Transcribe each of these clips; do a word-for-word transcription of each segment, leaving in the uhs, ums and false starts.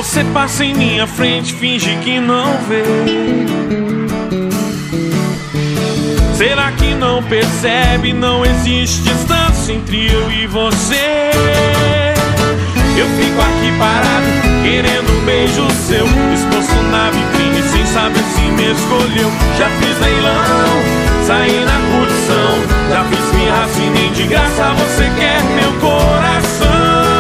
Você passa em minha frente, finge que não vê. Será que não percebe? Não existe distância entre eu e você. Eu fico aqui parado, querendo um beijo seu, exposto na vitrine, sem saber se me escolheu. Já fiz leilão, saí na curtição, já fiz pirra, se nem de graça você quer meu coração.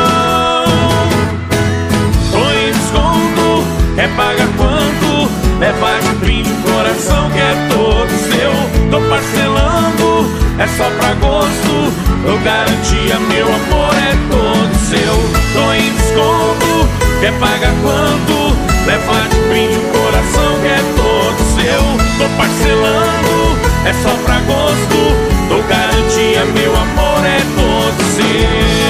Tô em desconto, é paga quanto? Leva de brinde o coração que é todo seu. Tô parcelando, é só pra gosto, eu garantia, meu amor é todo seu. Tô em desconto, quer pagar quanto? Leva de brinde o coração que é todo seu. Tô parcelando, é só pra gosto, dou garantia, meu amor é todo seu.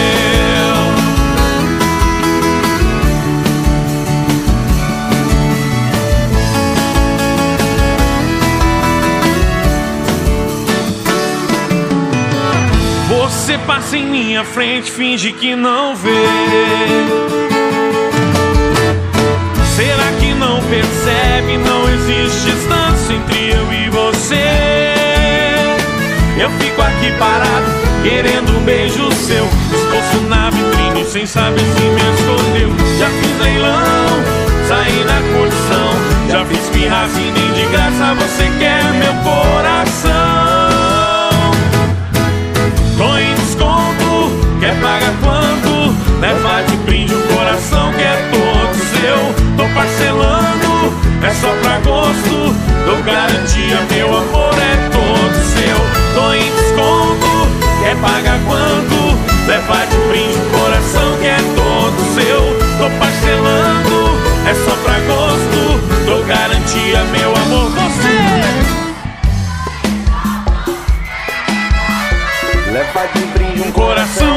Você passa em minha frente, finge que não vê. Será que não percebe? Não existe distância entre eu e você. Eu fico aqui parado, querendo um beijo seu, exposto na vitrine, sem saber se me escondeu. Já fiz leilão, saí na curtição, já fiz pirra, se nem de graça você quer meu coração. Tô em desconto, quer pagar quanto? Leva de brinde o coração que é todo seu. Tô parcelando, é só pra gosto, dou garantia, meu amor é todo seu. Tô em desconto, quer pagar quanto? Leva de brinde o coração que é todo seu. Tô parcelando, é só pra gosto, dou garantia, meu amor, você. Leva de brinde Um coração